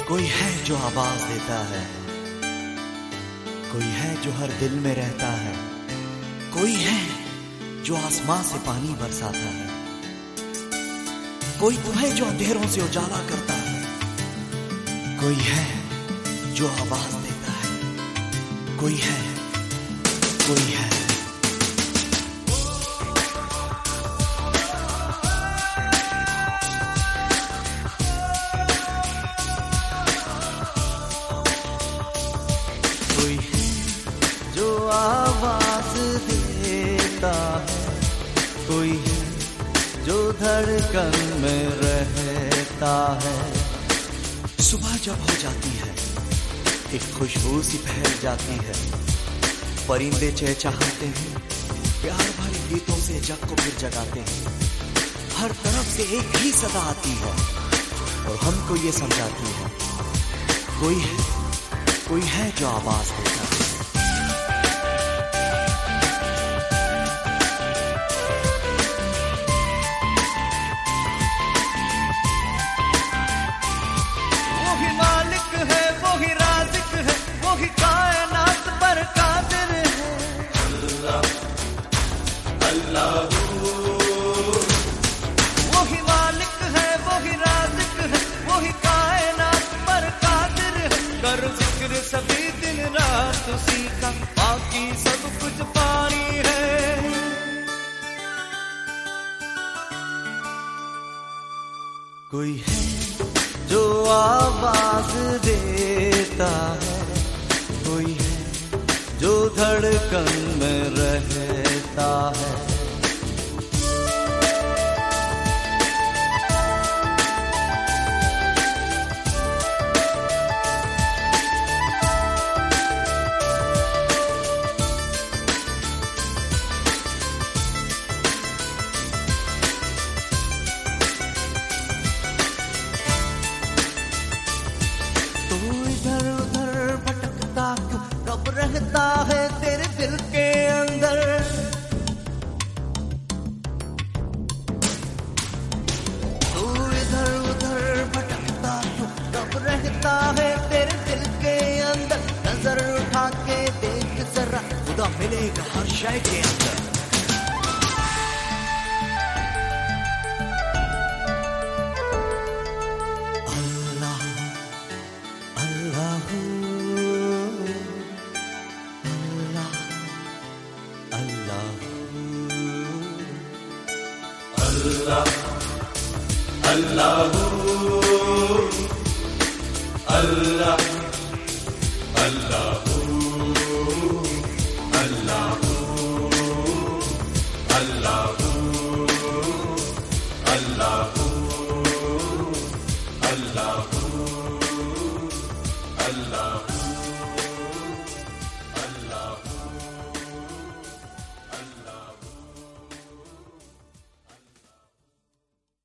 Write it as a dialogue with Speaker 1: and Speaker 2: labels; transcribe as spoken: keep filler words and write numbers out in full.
Speaker 1: कोई है जो आवाज देता है, कोई है जो हर दिल में रहता है, कोई है जो आसमां से पानी बरसाता है, कोई तो है जो अंधेरों से उजाला करता है, कोई है जो आवाज देता है, कोई है, कोई है। कोई है जो आवाज देता है, कोई है जो धड़कन में रहता है। सुबह जब हो जाती है एक खुशबू सी फैल जाती है, परिंदे चहचहाते हैं, प्यार भरे गीतों से जग को फिर जगाते हैं। हर तरफ से एक ही सदा आती है और हमको ये समझाती है, कोई है, कोई है जो आवाज देता है।
Speaker 2: वो ही मालिक है, वो ही राज़िक है, वो ही कायनात पर कादिर है। अल्लाह अल्लाह, वो ही मालिक है, वो ही राज़िक है, वो ही कायनात पर कादिर है। कर जिक्र सभी दिन रात उसी का, बाकी सब कुछ पानी है।
Speaker 1: कोई है जो आवाज देता है, कोई है जो धड़कन में रहता है। इधर उधर भटकता क्यों, कब रहता है तेरे दिल के अंदर। तू इधर उधर भटकता क्यों, कब रहता है तेरे दिल के अंदर। नजर उठा के देख जरा, खुदा मिलेगा हर शय के अंदर।
Speaker 2: अल्लाह अल्लाह अल्लाह अल्लाह